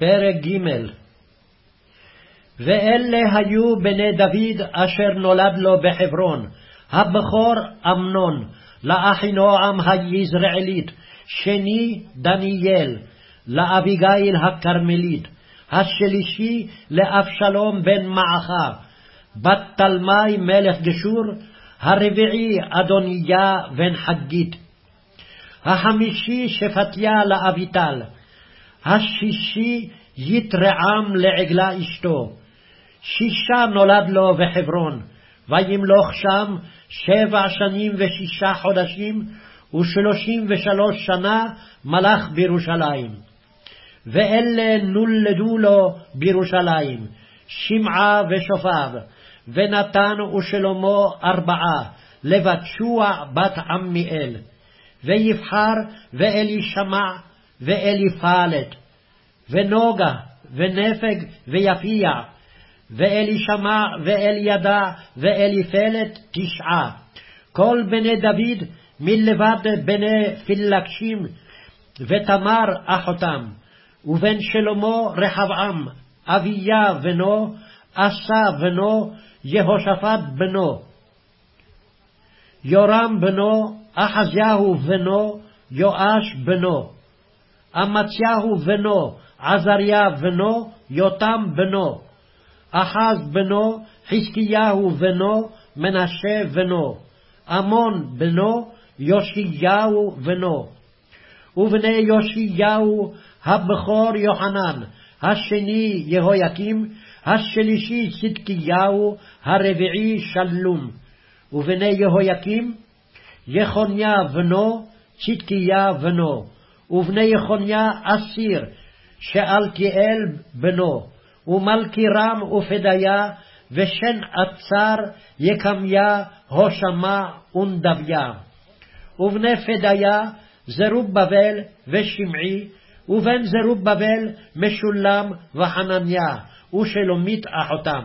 פרק ג'. ואלה היו בני דוד אשר נולד לו בחברון: הבכור אמנון, לאחינועם היזרעאלית; שני דניאל, לאביגיל הכרמלית; השלישי לאבשלום בן מעכה, בת תלמי מלך גשור; הרביעי אדוניה בן חגית; החמישי שפטיה לאביטל; השישי יתרעם לעגלה אשתו. 6 נולד לו בחברון, וימלוך שם 7 שנים ו6 חודשים, 33 שנה מלך בירושלים. ואלה נולדו לו בירושלים: שמעה ושופב, ונתן ושלמה 4, לבת שוע בת עמיאל, ויבחר ואלישמע ואליפלת, ונוגה ונפג ויפיע, ואלישמע ואלידע ואליפלת 9. כל בני דוד מלבד בני פילגשים ותמר אחותם. ובן שלמה רחבעם, אביה בנו, אסה בנו, יהושפט בנו, יורם בנו, אחזיהו בנו, יואש בנו, אמציהו בנו, עזריה בנו, יותם בנו, אחז בנו, חזקיהו בנו, מנשה בנו, אמון בנו, יאשיהו בנו. ובני יאשיהו: הבכור יוחנן, השני יהויקים, השלישי צדקיהו, הרביעי שלום. ובני יהויקים: יחוניה בנו, צדקיה בנו. ובני יחוניה אסיר, שאלתיאל בנו, ומלכירם ופדיה, ושן עצר, יקמיה, הושמה ונדביה. ובני פדיה: זרובבל ושמעי, ובן זרובבל משולם וחנניה, ושלומית אחותם.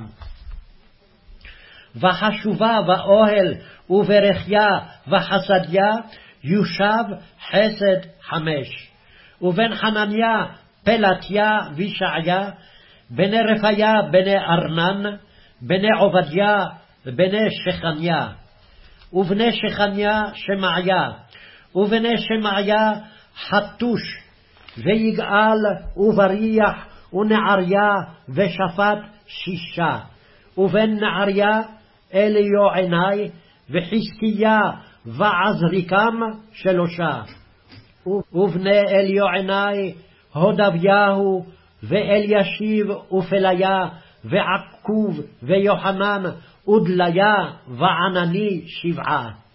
וחשובה באוהל וברכיה וחסדיה, יושב חסד 5. ובן חנניה פלטיה וישעיה, בני רפיה בני ארנן, בני עובדיה בני שכניה. ובני שכניה שמעיה, ובני שמעיה חתוש ויגאל ובריח ונעריה ושפט 6. ובן נעריה אליוענai וחזקיה ועזריקם 3. ובני אליוענai הודביהו ואלישיב ופליה ועקוב ויוחנן ודליה וענני 7.